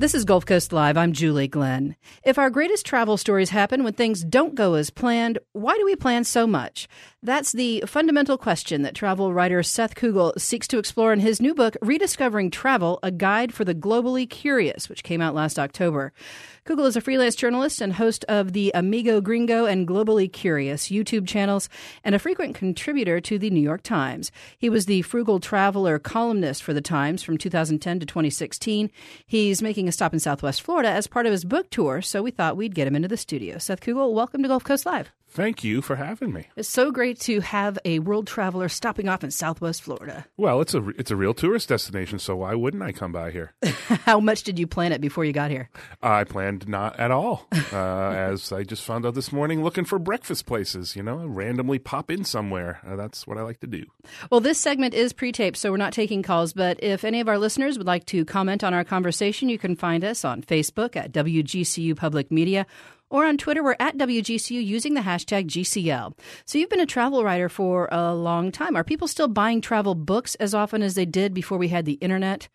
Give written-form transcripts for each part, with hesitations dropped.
This is Gulf Coast Live. I'm Julie Glenn. If our greatest travel stories happen when things don't go as planned, why do we plan so much? That's the fundamental question that travel writer Seth Kugel seeks to explore in his new book, Rediscovering Travel, A Guide for the Globally Curious, which came out last October. Kugel is a freelance journalist and host of the Amigo Gringo and Globally Curious YouTube channels and a frequent contributor to the New York Times. He was the Frugal Traveler columnist for the Times from 2010 to 2016. He's making a stop in Southwest Florida as part of his book tour, so we thought we'd get him into the studio. Seth Kugel, welcome to Gulf Coast Live. Thank you for having me. It's so great to have a world traveler stopping off in Southwest Florida. Well, it's a real tourist destination, so why wouldn't I come by here? How much did you plan it before you got here? I planned not at all. As I just found out this morning, looking for breakfast places, randomly pop in somewhere. That's what I like to do. Well, this segment is pre-taped, so we're not taking calls, but if any of our listeners would like to comment on our conversation, you can find us on Facebook at WGCU Public Media, or on Twitter, we're at WGCU using the hashtag GCL. So you've been a travel writer for a long time. Are people still buying travel books as often as they did before we had the internet?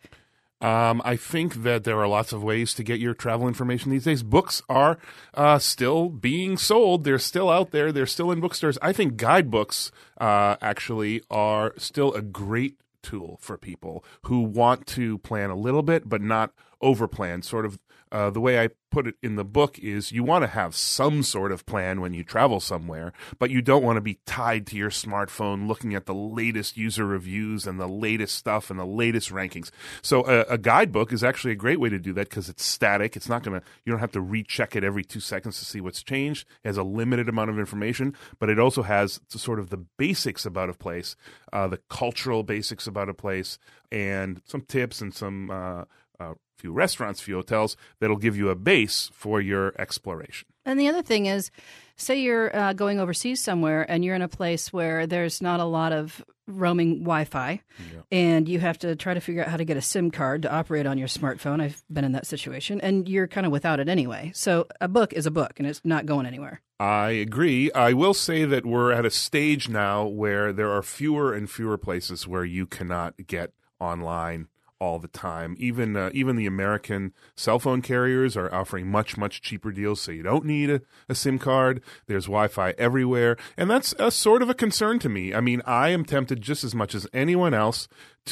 I think that there are lots of ways to get your travel information these days. Books are still being sold. They're still out there. They're still in bookstores. I think guidebooks actually are still a great tool for people who want to plan a little bit but not overplan. Sort of the way I put it in the book is you want to have some sort of plan when you travel somewhere, but you don't want to be tied to your smartphone looking at the latest user reviews and the latest stuff and the latest rankings. So a guidebook is actually a great way to do that because it's static. It's not you don't have to recheck it every 2 seconds to see what's changed. It has a limited amount of information, but it also has sort of the basics about a place, the cultural basics about a place, and some tips and some few restaurants, few hotels that'll give you a base for your exploration. And the other thing is, say you're going overseas somewhere and you're in a place where there's not a lot of roaming Wi-Fi, and you have to try to figure out how to get a SIM card to operate on your smartphone. I've been in that situation, and you're kind of without it anyway. So a book is a book, and it's not going anywhere. I agree. I will say that we're at a stage now where there are fewer and fewer places where you cannot get online all the time. Even the American cell phone carriers are offering much, much cheaper deals, so you don't need a SIM card. There's Wi-Fi everywhere, and that's a sort of a concern to me. I mean, I am tempted just as much as anyone else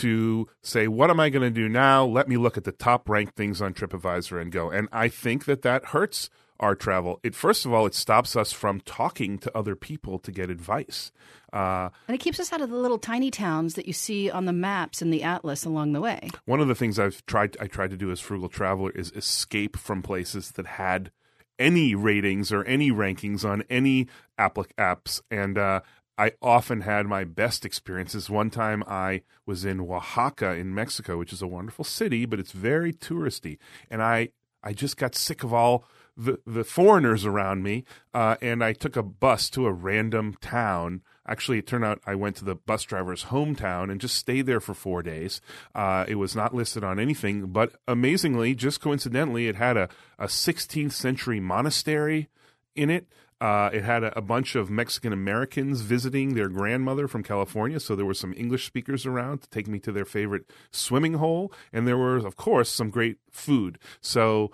to say, what am I going to do now? Let me look at the top-ranked things on TripAdvisor and go. And I think that hurts our travel. First of all, it stops us from talking to other people to get advice. And it keeps us out of the little tiny towns that you see on the maps and the atlas along the way. One of the things I tried to do as Frugal Traveler is escape from places that had any ratings or any rankings on any apps. And I often had my best experiences. One time I was in Oaxaca in Mexico, which is a wonderful city, but it's very touristy. And I just got sick of all the foreigners around me, and I took a bus to a random town. Actually, it turned out I went to the bus driver's hometown and just stayed there for 4 days. It was not listed on anything, but amazingly, just coincidentally, it had a 16th century monastery in it. It had a bunch of Mexican Americans visiting their grandmother from California, so there were some English speakers around to take me to their favorite swimming hole, and there was, of course, some great food. So,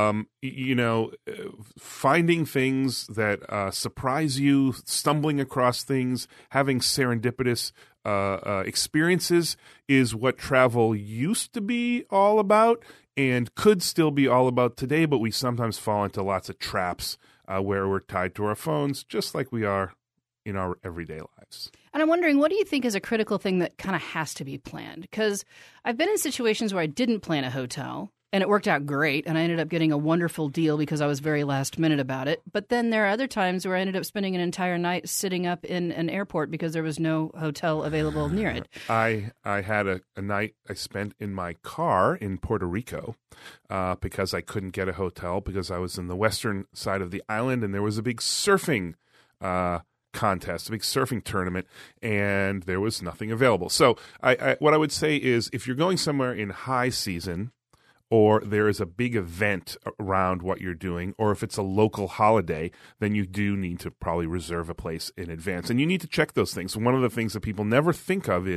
finding things that surprise you, stumbling across things, having serendipitous experiences is what travel used to be all about and could still be all about today, but we sometimes fall into lots of traps where we're tied to our phones, just like we are in our everyday lives. And I'm wondering, what do you think is a critical thing that kind of has to be planned? Because I've been in situations where I didn't plan a hotel, and it worked out great, and I ended up getting a wonderful deal because I was very last minute about it. But then there are other times where I ended up spending an entire night sitting up in an airport because there was no hotel available near it. I had a night I spent in my car in Puerto Rico because I couldn't get a hotel because I was in the western side of the island, and there was a big surfing contest, a big surfing tournament, and there was nothing available. So what I would say is if you're going somewhere in high season, or there is a big event around what you're doing, or if it's a local holiday, then you do need to probably reserve a place in advance. And you need to check those things. One of the things that people never think of is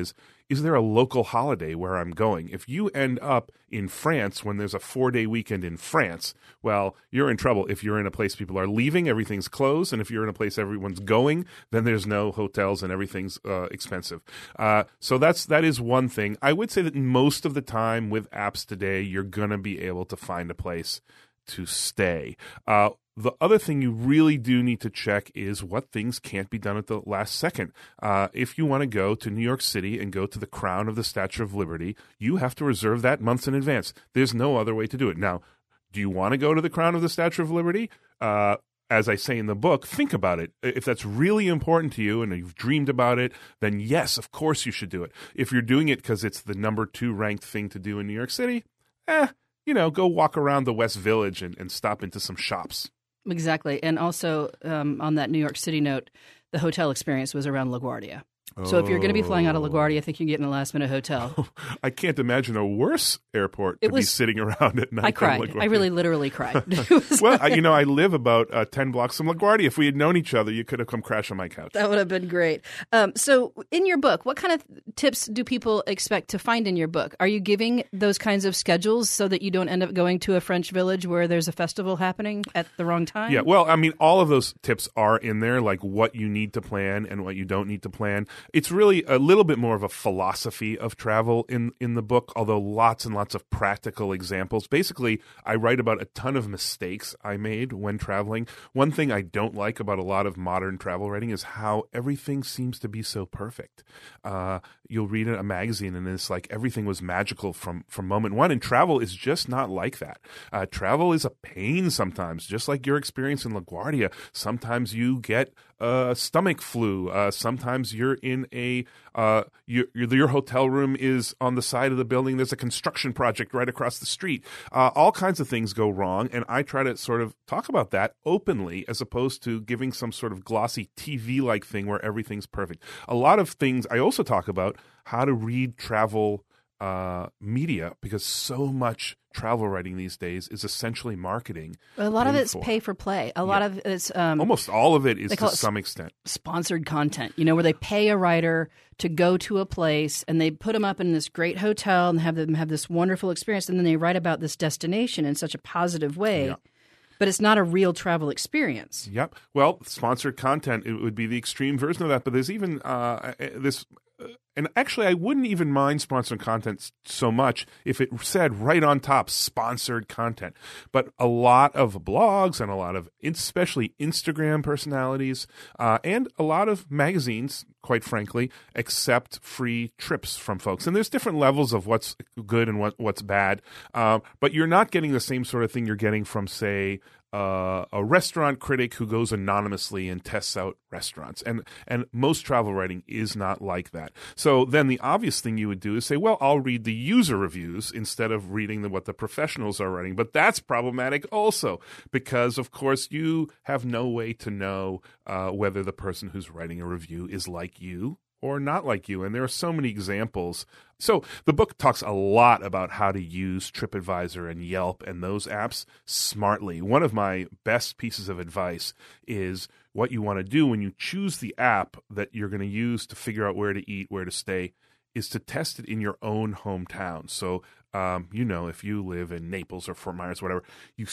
is there a local holiday where I'm going? If you end up in France when there's a 4-day weekend in France, well, you're in trouble. If you're in a place people are leaving, everything's closed. And if you're in a place everyone's going, then there's no hotels and everything's expensive. So that is one thing. I would say that most of the time with apps today, you're going to be able to find a place to stay. The other thing you really do need to check is what things can't be done at the last second. If you want to go to New York City and go to the crown of the Statue of Liberty, you have to reserve that months in advance. There's no other way to do it. Now, do you want to go to the crown of the Statue of Liberty? As I say in the book, think about it. If that's really important to you and you've dreamed about it, then yes, of course you should do it. If you're doing it because it's the number 2 ranked thing to do in New York City, go walk around the West Village and stop into some shops. Exactly. And also, on that New York City note, the hotel experience was around LaGuardia. So if you're going to be flying out of LaGuardia, I think you can get in a last-minute hotel. I can't imagine a worse airport to be sitting around at night. I cried. I really literally cried. Well, I live about 10 blocks from LaGuardia. If we had known each other, you could have come crash on my couch. That would have been great. So in your book, what kind of tips do people expect to find in your book? Are you giving those kinds of schedules so that you don't end up going to a French village where there's a festival happening at the wrong time? Yeah, well, all of those tips are in there, like what you need to plan and what you don't need to plan. It's really a little bit more of a philosophy of travel in the book, although lots and lots of practical examples. Basically, I write about a ton of mistakes I made when traveling. One thing I don't like about a lot of modern travel writing is how everything seems to be so perfect. You'll read a magazine and it's like everything was magical from moment one, and travel is just not like that. Travel is a pain sometimes, just like your experience in LaGuardia. Sometimes you get stomach flu. Sometimes you're in your hotel room is on the side of the building. There's a construction project right across the street. All kinds of things go wrong, and I try to sort of talk about that openly as opposed to giving some sort of glossy TV-like thing where everything's perfect. A lot of things I also talk about how to read travel media, because so much travel writing these days is essentially marketing. A lot of it's pay for play. A lot of it's almost all of it is to some extent sponsored content. Where they pay a writer to go to a place and they put them up in this great hotel and have them have this wonderful experience, and then they write about this destination in such a positive way. Yeah. But it's not a real travel experience. Yep. Well, sponsored content, it would be the extreme version of that. But there's even this. And actually, I wouldn't even mind sponsored content so much if it said right on top, sponsored content. But a lot of blogs and a lot of, especially Instagram personalities, and a lot of magazines, quite frankly, accept free trips from folks. And there's different levels of what's good and what's bad. But you're not getting the same sort of thing you're getting from, say, a restaurant critic who goes anonymously and tests out restaurants. And most travel writing is not like that. So then the obvious thing you would do is say, well, I'll read the user reviews instead of reading what the professionals are writing. But that's problematic also because, of course, you have no way to know whether the person who's writing a review is like you or not like you. And there are so many examples. So the book talks a lot about how to use TripAdvisor and Yelp and those apps smartly. One of my best pieces of advice is what you want to do when you choose the app that you're going to use to figure out where to eat, where to stay, is to test it in your own hometown. So, if you live in Naples or Fort Myers, whatever, you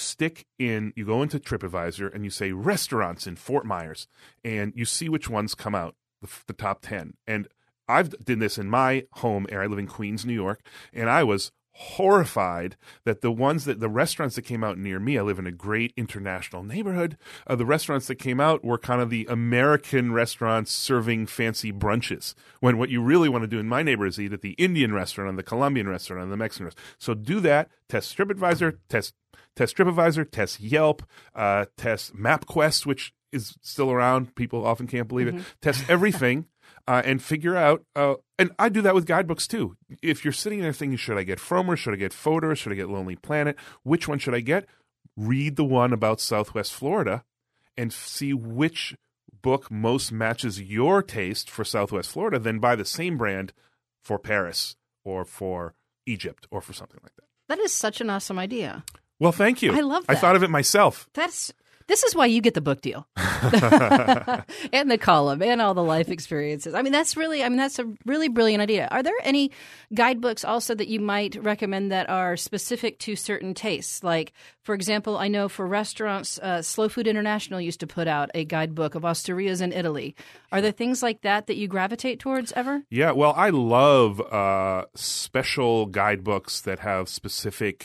go into TripAdvisor and you say restaurants in Fort Myers, and you see which ones come out, the top 10. And I've did this in my home area. I live in Queens, New York, and I was horrified that the restaurants that came out near me, I live in a great international neighborhood, the restaurants that came out were kind of the American restaurants serving fancy brunches, when what you really want to do in my neighborhood is eat at the Indian restaurant and the Colombian restaurant and the Mexican restaurant. So do that. Test TripAdvisor, test TripAdvisor, test Yelp, test MapQuest, which is still around. People often can't believe it. Test everything. And figure out, and I do that with guidebooks too. If you're sitting there thinking, should I get Frommer, should I get Fodor, should I get Lonely Planet, which one should I get? Read the one about Southwest Florida and see which book most matches your taste for Southwest Florida, then buy the same brand for Paris or for Egypt or for something like that. That is such an awesome idea. Well, thank you. I love that. I thought of it myself. This is why you get the book deal and the column and all the life experiences. That's a really brilliant idea. Are there any guidebooks also that you might recommend that are specific to certain tastes? Like, for example, I know for restaurants, Slow Food International used to put out a guidebook of osterias in Italy. Are there things like that you gravitate towards ever? Yeah, well, I love special guidebooks that have specific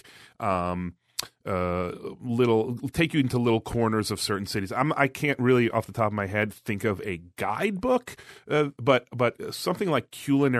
take you into little corners of certain cities. I can't really, off the top of my head, think of a guidebook, but something like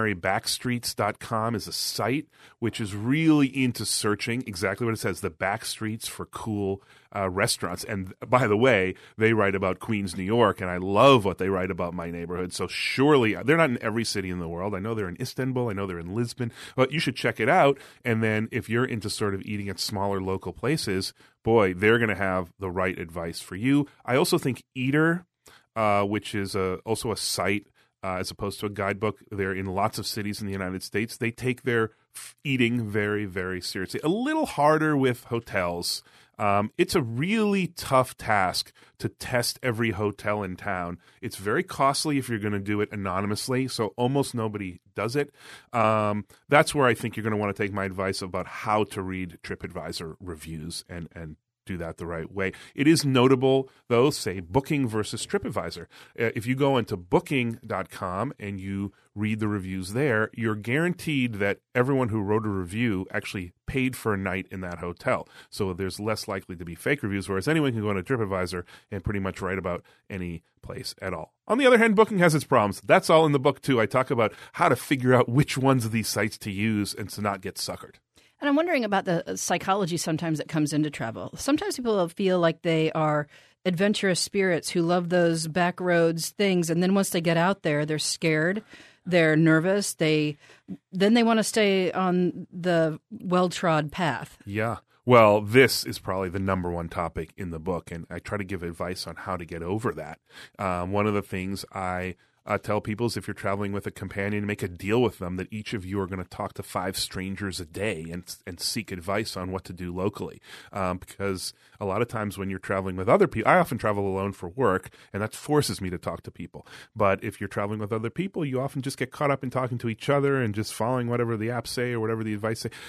culinarybackstreets.com is a site which is really into searching exactly what it says, the back streets for cool restaurants. And by the way, they write about Queens, New York, and I love what they write about my neighborhood. So surely, they're not in every city in the world. I know they're in Istanbul. I know they're in Lisbon. But you should check it out. And then if you're into sort of eating at smaller local places, boy, they're going to have the right advice for you. I also think Eater, which is also a site as opposed to a guidebook, they're in lots of cities in the United States. They take their eating very, very seriously. A little harder with hotels. It's a really tough task to test every hotel in town. It's very costly if you're going to do it anonymously, so almost nobody does it. That's where I think you're going to want to take my advice about how to read TripAdvisor reviews and do that the right way. It is notable, though, say Booking versus TripAdvisor. If you go into Booking.com and you read the reviews there, you're guaranteed that everyone who wrote a review actually paid for a night in that hotel. So there's less likely to be fake reviews, whereas anyone can go into TripAdvisor and pretty much write about any place at all. On the other hand, Booking has its problems. That's all in the book, too. I talk about how to figure out which ones of these sites to use and to not get suckered. And I'm wondering about the psychology sometimes that comes into travel. Sometimes people feel like they are adventurous spirits who love those back roads things, and then once they get out there, they're scared, they're nervous, then they want to stay on the well-trod path. Yeah. Well, this is probably the number one topic in the book, and I try to give advice on how to get over that. One of the things I tell people is if you're traveling with a companion, make a deal with them that each of you are going to talk to 5 strangers a day and seek advice on what to do locally. Because a lot of times when you're traveling with other people, I often travel alone for work, and that forces me to talk to people. But if you're traveling with other people, you often just get caught up in talking to each other and just following whatever the apps say or whatever the advice say.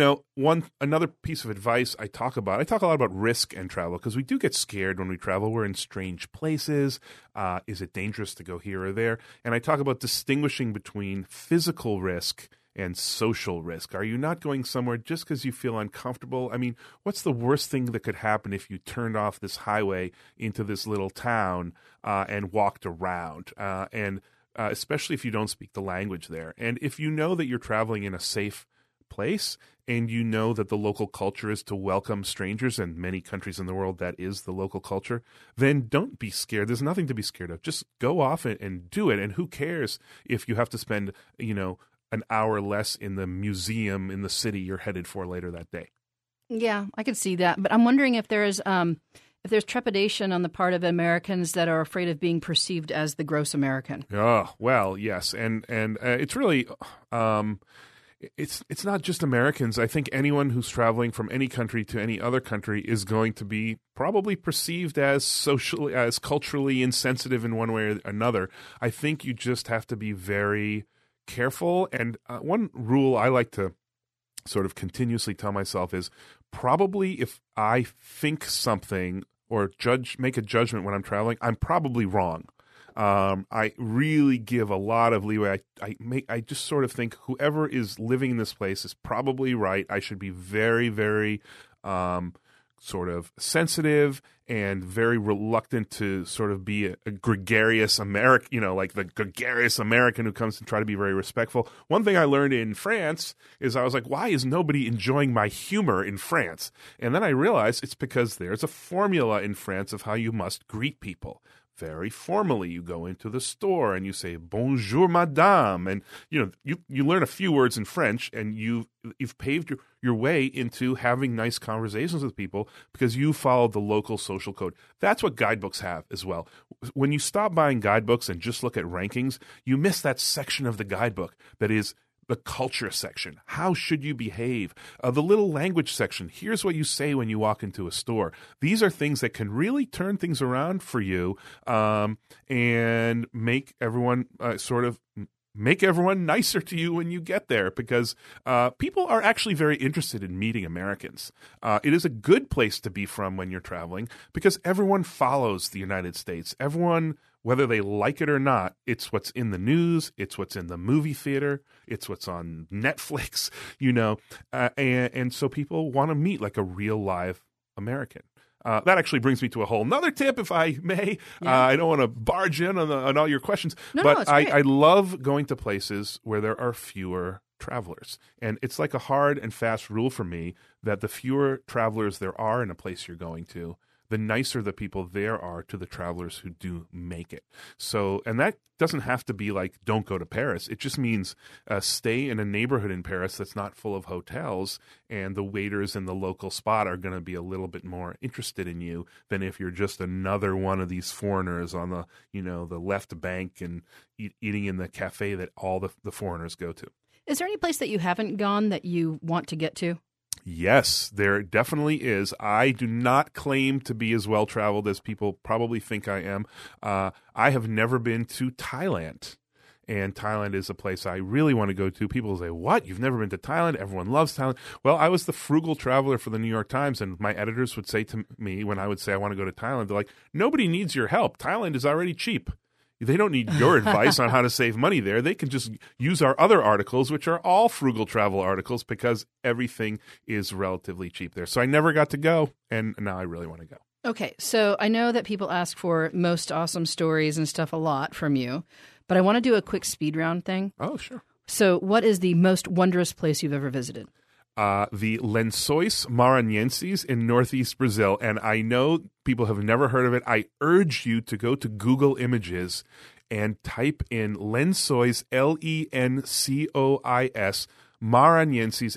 Another piece of advice I talk a lot about risk and travel, because we do get scared when we travel. We're in strange places. Is it dangerous to go here or there? And I talk about distinguishing between physical risk and social risk. Are you not going somewhere just because you feel uncomfortable? I mean, what's the worst thing that could happen if you turned off this highway into this little town and walked around? Especially if you don't speak the language there. And if you know that you're traveling in a safe place and you know that the local culture is to welcome strangers, and many countries in the world that is the local culture, then don't be scared. There's nothing to be scared of. Just go off and do it. And who cares if you have to spend, an hour less in the museum in the city you're headed for later that day. Yeah, I could see that. But I'm wondering if there's trepidation on the part of Americans that are afraid of being perceived as the gross American. Oh, well, yes. And it's really it's not just Americans. I think anyone who's traveling from any country to any other country is going to be probably perceived as culturally insensitive in one way or another. I think you just have to be very careful. And one rule I like to sort of continuously tell myself is probably if I think something or make a judgment when I'm traveling, I'm probably wrong. I really give a lot of leeway. I just sort of think whoever is living in this place is probably right. I should be very, very sort of sensitive and very reluctant to sort of be a gregarious American, like the gregarious American who comes to try to be very respectful. One thing I learned in France is I was like, why is nobody enjoying my humor in France? And then I realized it's because there's a formula in France of how you must greet people. Very formally, you go into the store and you say "Bonjour, Madame," and you learn a few words in French, and you've paved your way into having nice conversations with people because you followed the local social code. That's what guidebooks have as well. When you stop buying guidebooks and just look at rankings, you miss that section of the guidebook that is the culture section. How should you behave? The little language section. Here's what you say when you walk into a store. These are things that can really turn things around for you and make everyone make everyone nicer to you when you get there, because people are actually very interested in meeting Americans. It is a good place to be from when you're traveling because everyone follows the United States. Everyone, whether they like it or not, it's what's in the news, it's what's in the movie theater, it's what's on Netflix, and so people want to meet like a real live American. That actually brings me to a whole nother tip, if I may. Yeah. I don't want to barge in on all your questions, No, but it's great. I love going to places where there are fewer travelers. And it's like a hard and fast rule for me that the fewer travelers there are in a place you're going to, the nicer the people there are to the travelers who do make it. So, and that doesn't have to be like, don't go to Paris. It just means stay in a neighborhood in Paris that's not full of hotels, and the waiters in the local spot are going to be a little bit more interested in you than if you're just another one of these foreigners on the, the left bank and eating in the cafe that all the foreigners go to. Is there any place that you haven't gone that you want to get to? Yes, there definitely is. I do not claim to be as well-traveled as people probably think I am. I have never been to Thailand, and Thailand is a place I really want to go to. People say, what? You've never been to Thailand? Everyone loves Thailand. Well, I was the frugal traveler for the New York Times, and my editors would say to me when I would say I want to go to Thailand, they're like, nobody needs your help. Thailand is already cheap. They don't need your advice on how to save money there. They can just use our other articles, which are all frugal travel articles, because everything is relatively cheap there. So I never got to go, and now I really want to go. Okay, so I know that people ask for most awesome stories and stuff a lot from you, but I want to do a quick speed round thing. Oh, sure. So what is the most wondrous place you've ever visited? The Lençóis Maranhenses in northeast Brazil. And I know people have never heard of it. I urge you to go to Google Images and type in Lençóis, Lencois, Maranhenses,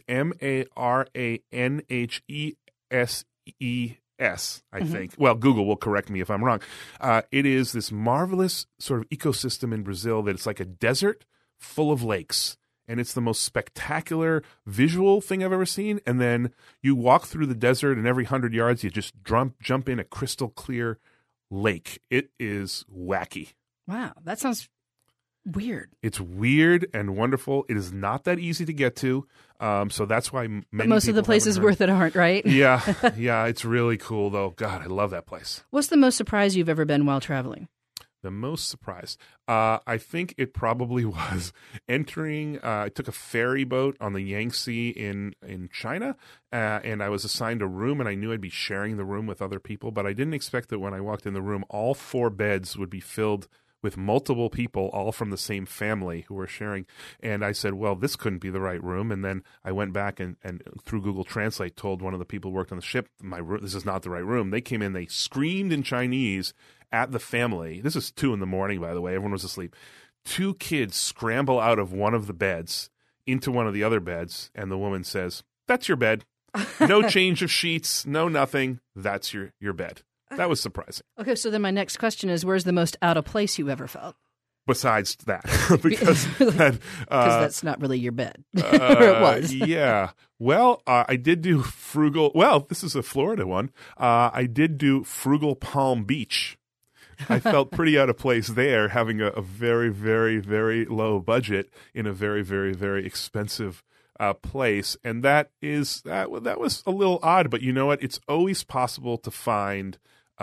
Maranhenses, I think. Well, Google will correct me if I'm wrong. It is this marvelous sort of ecosystem in Brazil that it's like a desert full of lakes. And it's the most spectacular visual thing I've ever seen. And then you walk through the desert, and every 100 yards, you just jump in a crystal clear lake. It is wacky. Wow, that sounds weird. It's weird and wonderful. It is not that easy to get to. So that's why many But most of the people places haven't worth it aren't, right? Yeah, it's really cool, though. God, I love that place. What's the most surprised you've ever been while traveling? The most surprised. I think it probably was entering. I took a ferry boat on the Yangtze in China, and I was assigned a room, and I knew I'd be sharing the room with other people, but I didn't expect that when I walked in the room, all 4 beds would be filled with multiple people, all from the same family who were sharing. And I said, well, this couldn't be the right room. And then I went back and through Google Translate told one of the people who worked on the ship, this is not the right room. They came in, they screamed in Chinese at the family. This is 2 a.m, by the way. Everyone was asleep. 2 kids scramble out of one of the beds into one of the other beds, and the woman says, that's your bed. No change of sheets, no nothing. That's your bed. That was surprising. Okay, so then my next question is, where's the most out of place you ever felt? Besides that, because that's not really your bed. Or it was. Yeah. Well, I did do frugal. Well, this is a Florida one. I did do frugal Palm Beach. I felt pretty out of place there, having a very, very, very low budget in a very, very, very expensive place, and that was a little odd. But you know what? It's always possible to find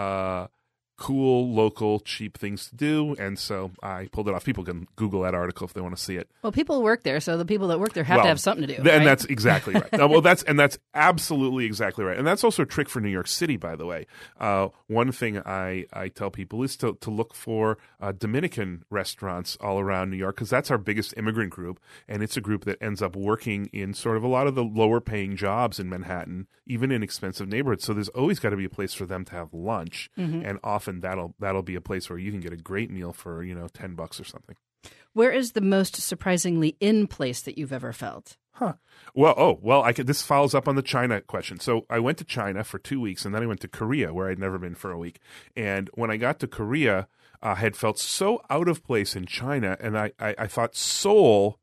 cool, local, cheap things to do, and so I pulled it off. People can Google that article if they want to see it. Well, people work there, so the people that work there have to have something to do. And right? That's exactly right. That's absolutely exactly right. And that's also a trick for New York City, by the way. One thing I tell people is to look for Dominican restaurants all around New York, because that's our biggest immigrant group, and it's a group that ends up working in sort of a lot of the lower paying jobs in Manhattan, even in expensive neighborhoods. So there's always got to be a place for them to have lunch, and often that'll be a place where you can get a great meal for $10 or something. Where is the most surprisingly in place that you've ever felt? This follows up on the China question. So I went to China for 2 weeks, and then I went to Korea, where I'd never been for a week. And when I got to Korea, I had felt so out of place in China, and I thought Seoul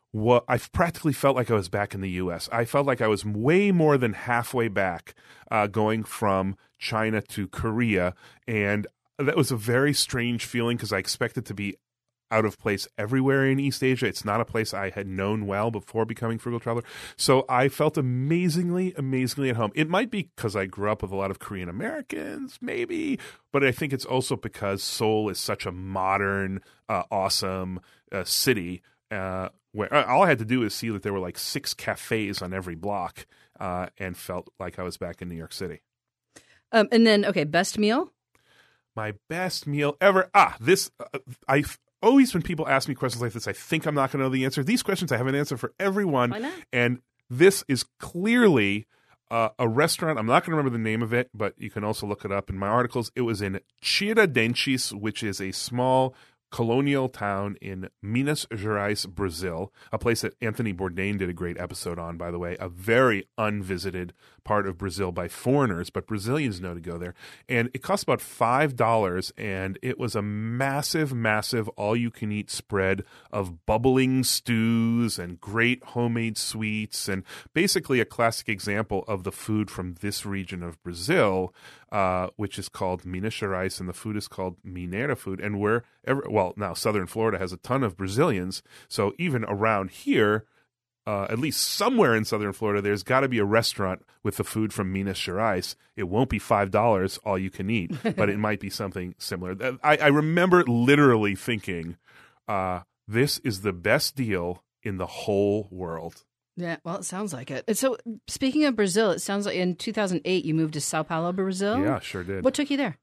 I practically felt like I was back in the U.S. I felt like I was way more than halfway back going from China to Korea. And that was a very strange feeling because I expected to be out of place everywhere in East Asia. It's not a place I had known well before becoming Frugal Traveler. So I felt amazingly, amazingly at home. It might be because I grew up with a lot of Korean Americans, maybe, but I think it's also because Seoul is such a modern, awesome city where all I had to do is see that there were like 6 cafes on every block and felt like I was back in New York City. And then, okay, best meal? My best meal ever. Always when people ask me questions like this, I think I'm not going to know the answer. These questions, I have an answer for everyone. Why not? And this is clearly a restaurant. I'm not going to remember the name of it, but you can also look it up in my articles. It was in Tiradentes, which is a small colonial town in Minas Gerais, Brazil, a place that Anthony Bourdain did a great episode on, by the way, a very unvisited part of Brazil by foreigners, but Brazilians know to go there. And it cost about $5, and it was a massive, massive all-you-can-eat spread of bubbling stews and great homemade sweets, and basically a classic example of the food from this region of Brazil, which is called Minas Gerais, and the food is called Mineira food. And now Southern Florida has a ton of Brazilians, so even around here, at least somewhere in Southern Florida, there's got to be a restaurant with the food from Minas Gerais. It won't be $5 all you can eat, but it might be something similar. I remember literally thinking, this is the best deal in the whole world. Yeah, well, it sounds like it. And so, speaking of Brazil, it sounds like in 2008 you moved to Sao Paulo, Brazil. Yeah, sure did. What took you there?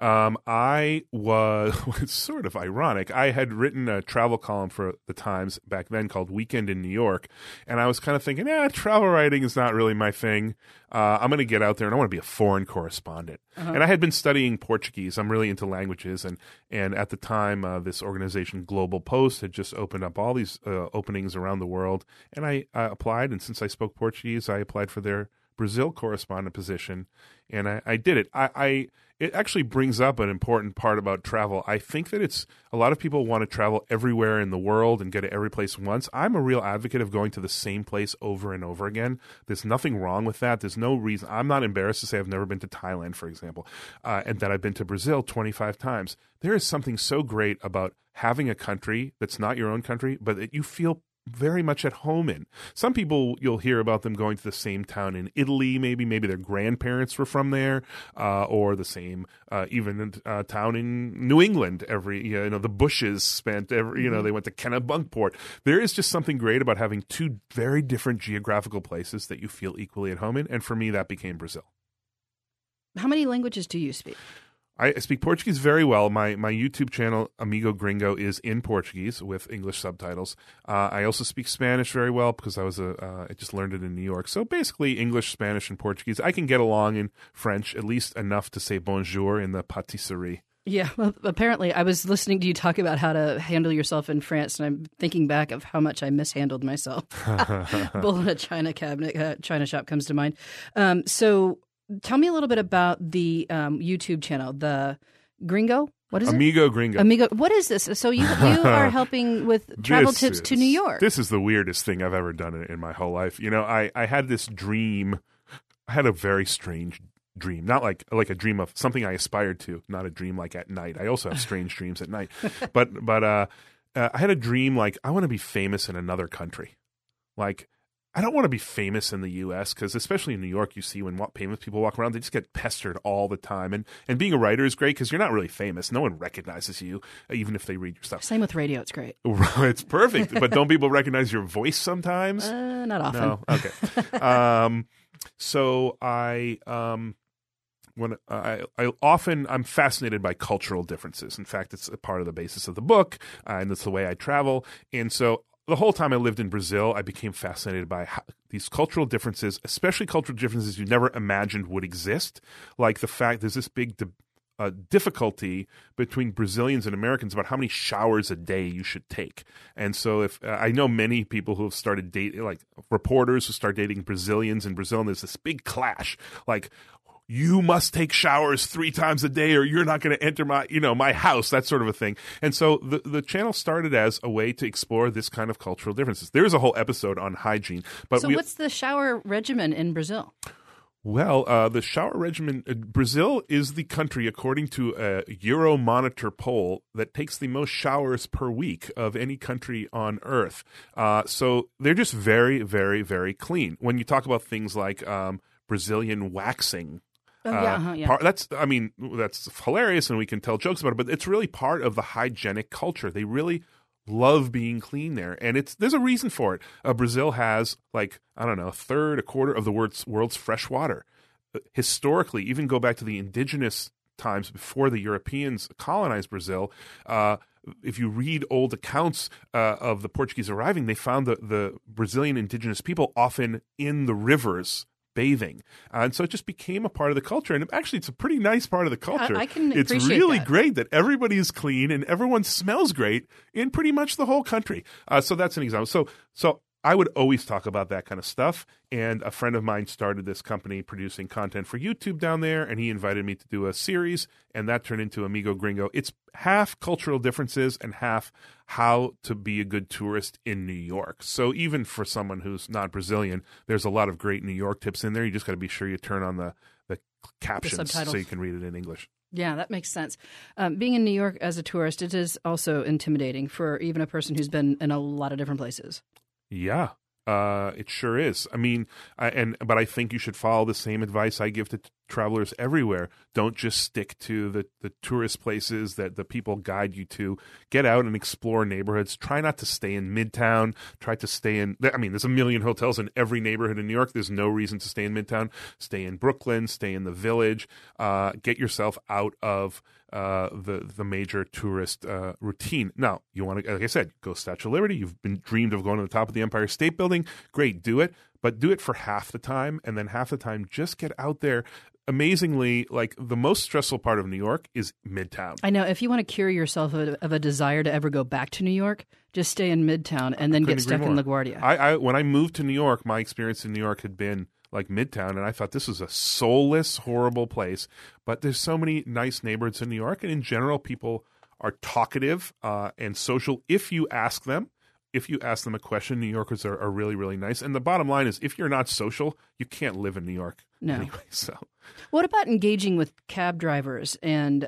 It's sort of ironic. I had written a travel column for the Times back then called Weekend in New York, and I was kind of thinking, travel writing is not really my thing. I'm going to get out there, and I want to be a foreign correspondent. Uh-huh. And I had been studying Portuguese. I'm really into languages, and at the time, this organization, Global Post, had just opened up all these openings around the world, and I applied, and since I spoke Portuguese, I applied for their Brazil correspondent position, and I did it. It actually brings up an important part about travel. I think that a lot of people want to travel everywhere in the world and get to every place once. I'm a real advocate of going to the same place over and over again. There's nothing wrong with that. There's no reason. I'm not embarrassed to say I've never been to Thailand, for example, and that I've been to Brazil 25 times. There is something so great about having a country that's not your own country, but that you feel very much at home in. Some people, you'll hear about them going to the same town in Italy, maybe their grandparents were from there, or the same town in New England. The Bushes spent they went to Kennebunkport. There is just something great about having two very different geographical places that you feel equally at home in, and for me, that became Brazil. How many languages do you speak? I speak Portuguese very well. My YouTube channel, Amigo Gringo, is in Portuguese with English subtitles. I also speak Spanish very well because I just learned it in New York. So basically English, Spanish, and Portuguese. I can get along in French, at least enough to say bonjour in the pâtisserie. Yeah, well, apparently I was listening to you talk about how to handle yourself in France, and I'm thinking back of how much I mishandled myself. Bull in a China shop comes to mind. So tell me a little bit about the YouTube channel, the Gringo. What is it? Amigo Gringo. Amigo. What is this? So you are helping with travel tips to New York. This is the weirdest thing I've ever done in my whole life. I had this dream. I had a very strange dream, not like a dream of something I aspired to, not a dream like at night. I also have strange dreams at night. But I had a dream like I want to be famous in another country. Like, I don't want to be famous in the U.S. because especially in New York, you see when famous people walk around, they just get pestered all the time. And being a writer is great because you're not really famous. No one recognizes you, even if they read your stuff. Same with radio. It's great. It's perfect. But don't people recognize your voice sometimes? Not often. No? Okay. So I'm fascinated by cultural differences. In fact, it's a part of the basis of the book, and it's the way I travel. And so the whole time I lived in Brazil, I became fascinated by these cultural differences, especially cultural differences you never imagined would exist. Like the fact there's this big difficulty between Brazilians and Americans about how many showers a day you should take. And so if I know many people who have started dating, like reporters who start dating Brazilians in Brazil, and there's this big clash. Like, you must take showers 3 times a day or you're not going to enter my house, that sort of a thing. And so the channel started as a way to explore this kind of cultural differences. There's a whole episode on hygiene. But so what's the shower regimen in Brazil? Well, the shower regimen, Brazil is the country, according to a Euromonitor poll, that takes the most showers per week of any country on Earth. So they're just very, very, very clean. When you talk about things like Brazilian waxing, that's hilarious, and we can tell jokes about it, but it's really part of the hygienic culture. They really love being clean there, and there's a reason for it. Brazil has a third, a quarter of the world's fresh water. Historically, even go back to the indigenous times before the Europeans colonized Brazil. If you read old accounts of the Portuguese arriving, they found the Brazilian indigenous people often in the rivers bathing. And so it just became a part of the culture. And actually, it's a pretty nice part of the culture. I can appreciate It's really that. great that everybody is clean and everyone smells great in pretty much the whole country. So that's an example. So I would always talk about that kind of stuff. And a friend of mine started this company producing content for YouTube down there, and he invited me to do a series, and that turned into Amigo Gringo. It's half cultural differences and half how to be a good tourist in New York. So even for someone who's not Brazilian, there's a lot of great New York tips in there. You just got to be sure you turn on the captions so you can read it in English. Yeah, that makes sense. Being in New York as a tourist, it is also intimidating for even a person who's been in a lot of different places. Yeah, it sure is. I mean, but I think you should follow the same advice I give to travelers everywhere. Don't just stick to the tourist places that the people guide you to. Get out and explore neighborhoods. Try not to stay in Midtown. Try to stay in, there's a million hotels in every neighborhood in New York. There's no reason to stay in Midtown. Stay in Brooklyn. Stay in the Village. Get yourself out of the major tourist routine. Now, you want to, like I said, go Statue of Liberty. You've been dreamed of going to the top of the Empire State Building. Great, do it. But do it for half the time, and then half the time just get out there. Amazingly, the most stressful part of New York is Midtown. I know. If you want to cure yourself of a desire to ever go back to New York, just stay in Midtown and then get stuck in LaGuardia. When I moved to New York, my experience in New York had been like Midtown, and I thought this was a soulless, horrible place. But there's so many nice neighborhoods in New York, and in general, people are talkative and social if you ask them. If you ask them a question, New Yorkers are really, really nice. And the bottom line is, if you're not social, you can't live in New York anyway. So, what about engaging with cab drivers and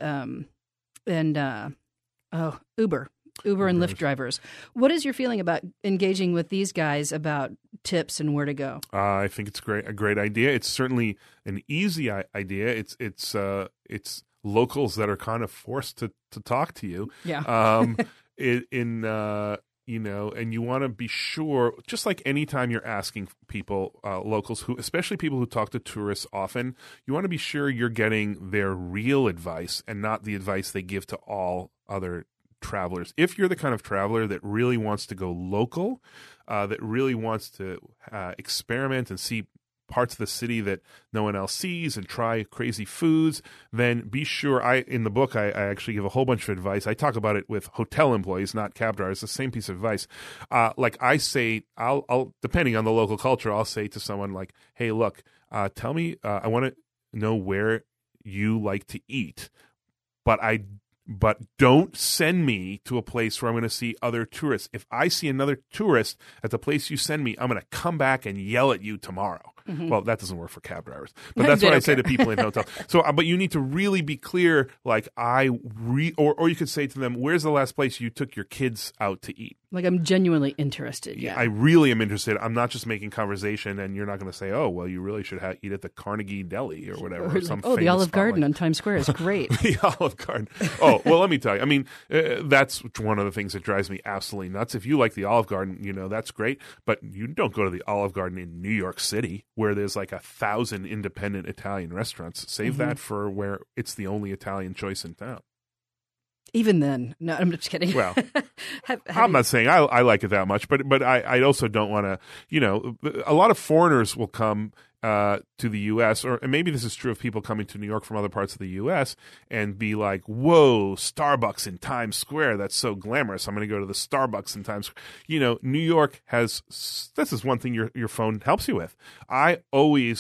Uber and Lyft drivers? What is your feeling about engaging with these guys about tips and where to go? I think it's a great idea. It's certainly an easy idea. It's locals that are kind of forced to talk to you. Yeah. And you want to be sure, just like anytime you're asking people, locals, especially people who talk to tourists often, you want to be sure you're getting their real advice and not the advice they give to all other travelers. If you're the kind of traveler that really wants to go local, that really wants to experiment and see parts of the city that no one else sees and try crazy foods, then be sure. In the book, I actually give a whole bunch of advice. I talk about it with hotel employees, not cab drivers. The same piece of advice. I say, I'll depending on the local culture, I'll say to someone like, "Hey, look, tell me. I want to know where you like to eat, but don't send me to a place where I'm going to see other tourists. If I see another tourist at the place you send me, I'm going to come back and yell at you tomorrow." Mm-hmm. Well, that doesn't work for cab drivers, but that's what I say to people in hotels. So, but you need to really be clear, or you could say to them, "Where's the last place you took your kids out to eat?" Like, I'm genuinely interested. Yeah, I really am interested. I'm not just making conversation, and you're not going to say, "Oh, well, you really should eat at the Carnegie Deli or whatever." Or the Olive Garden on Times Square is great. The Olive Garden. Oh, well, let me tell you. I mean, that's one of the things that drives me absolutely nuts. If you like the Olive Garden, that's great, but you don't go to the Olive Garden in New York City, where there's 1,000 independent Italian restaurants. Save that for where it's the only Italian choice in town. Even then, no, I'm just kidding. Well, I'm not saying I like it that much, but I also don't want to. A lot of foreigners will come to the U.S., and maybe this is true of people coming to New York from other parts of the U.S., and be like, "Whoa, Starbucks in Times Square, that's so glamorous. I'm going to go to the Starbucks in Times Square." New York has, this is one thing your phone helps you with. I always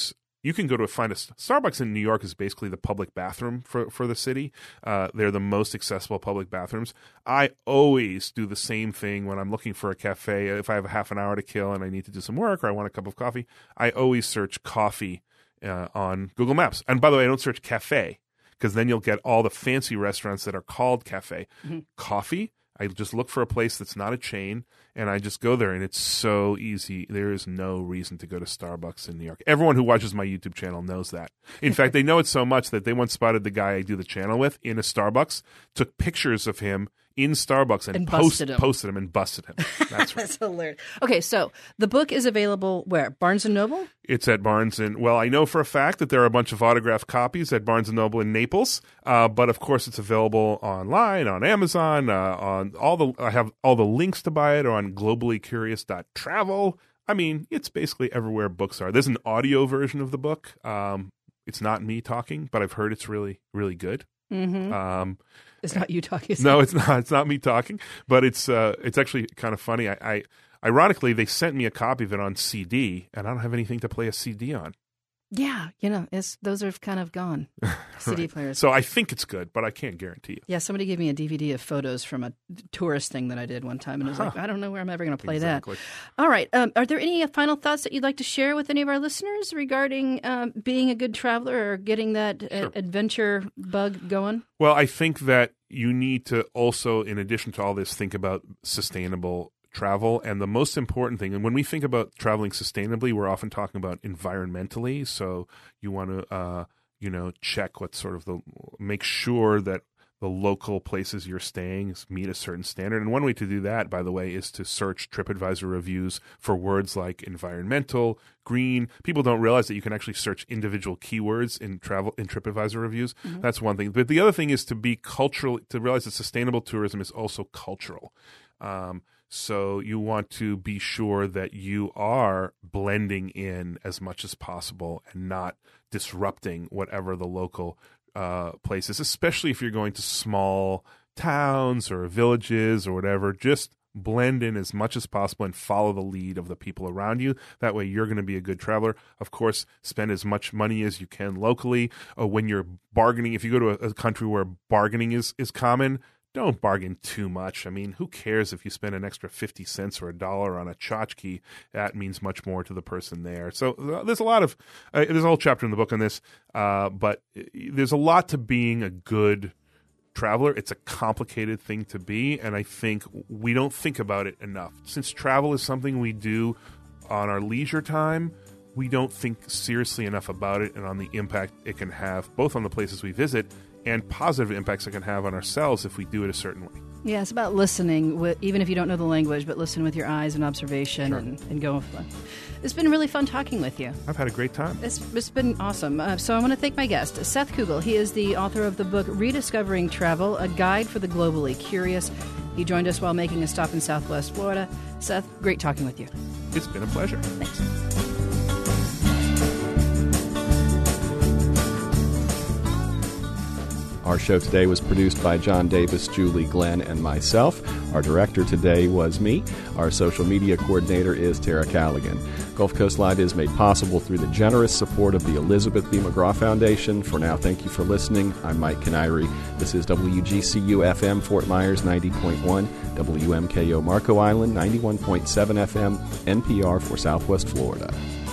you can go to find a Starbucks in New York is basically the public bathroom for the city. They're the most accessible public bathrooms. I always do the same thing when I'm looking for a cafe. If I have a half an hour to kill and I need to do some work or I want a cup of coffee, I always search coffee on Google Maps. And by the way, I don't search cafe because then you'll get all the fancy restaurants that are called cafe. Mm-hmm. Coffee, I just look for a place that's not a chain, and I just go there, and it's so easy. There is no reason to go to Starbucks in New York. Everyone who watches my YouTube channel knows that. In fact, they know it so much that they once spotted the guy I do the channel with in a Starbucks, took pictures of him in Starbucks and posted him and busted him. That's right. That's hilarious. Okay, so the book is available where? Barnes & Noble? It's at Barnes & well, I know for a fact that there are a bunch of autographed copies at Barnes & Noble in Naples, but of course it's available online, on Amazon, I have all the links to buy it on globallycurious.travel. I mean, it's basically everywhere books are. There's an audio version of the book. It's not me talking, but I've heard it's really, really good. Mm-hmm. It's not you talking. No, it's not. It's not me talking, but it's actually kind of funny. I ironically, they sent me a copy of it on CD, and I don't have anything to play a CD on. Yeah, those are kind of gone, CD right. players. So I think it's good, but I can't guarantee you. Yeah, somebody gave me a DVD of photos from a tourist thing that I did one time, and I was like, I don't know where I'm ever going to play that. All right. Are there any final thoughts that you'd like to share with any of our listeners regarding being a good traveler or getting that adventure bug going? Well, I think that you need to also, in addition to all this, think about sustainable travel. And the most important thing, and when we think about traveling sustainably, we're often talking about environmentally. So you want to, check what sort of make sure that the local places you're staying meet a certain standard. And one way to do that, by the way, is to search TripAdvisor reviews for words like environmental, green. People don't realize that you can actually search individual keywords in TripAdvisor reviews. Mm-hmm. That's one thing. But the other thing is to realize that sustainable tourism is also cultural. So you want to be sure that you are blending in as much as possible and not disrupting whatever the local place is, especially if you're going to small towns or villages or whatever. Just blend in as much as possible and follow the lead of the people around you. That way you're going to be a good traveler. Of course, spend as much money as you can locally. When you're bargaining, if you go to a country where bargaining is common, don't bargain too much. I mean, who cares if you spend an extra 50 cents or $1 on a tchotchke? That means much more to the person there. So there's a lot of there's a whole chapter in the book on this, but there's a lot to being a good traveler. It's a complicated thing to be, and I think we don't think about it enough. Since travel is something we do on our leisure time, we don't think seriously enough about it and on the impact it can have, both on the places we visit and positive impacts it can have on ourselves if we do it a certain way. Yeah, it's about listening, even if you don't know the language, but listen with your eyes and observation and go with it. It's been really fun talking with you. I've had a great time. It's been awesome. So I want to thank my guest, Seth Kugel. He is the author of the book Rediscovering Travel, A Guide for the Globally Curious. He joined us while making a stop in Southwest Florida. Seth, great talking with you. It's been a pleasure. Thanks. Our show today was produced by John Davis, Julie Glenn, and myself. Our director today was me. Our social media coordinator is Tara Callaghan. Gulf Coast Live is made possible through the generous support of the Elizabeth B. McGraw Foundation. For now, thank you for listening. I'm Mike Canary. This is WGCU-FM Fort Myers 90.1, WMKO Marco Island 91.7 FM, NPR for Southwest Florida.